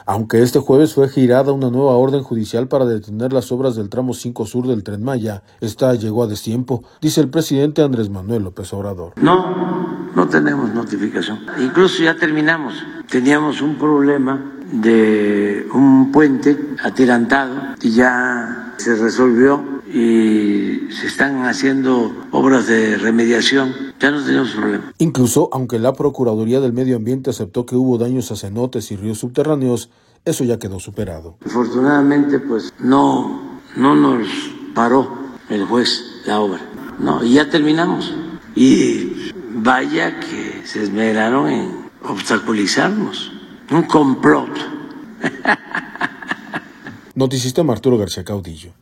Aunque este jueves fue girada una nueva orden judicial para detener las obras del tramo 5 sur del Tren Maya, esta llegó a destiempo, dice el presidente Andrés Manuel López Obrador. No tenemos notificación. Incluso ya terminamos. Teníamos un problema de un puente atirantado y ya se resolvió y se están haciendo obras de remediación. Ya no tenemos problema. Incluso, aunque la Procuraduría del Medio Ambiente aceptó que hubo daños a cenotes y ríos subterráneos, eso ya quedó superado. Afortunadamente, pues no nos paró el juez la obra. No, y ya terminamos. Y vaya que se esmeraron en obstaculizarnos. Un complot. Noticista Arturo García Caudillo.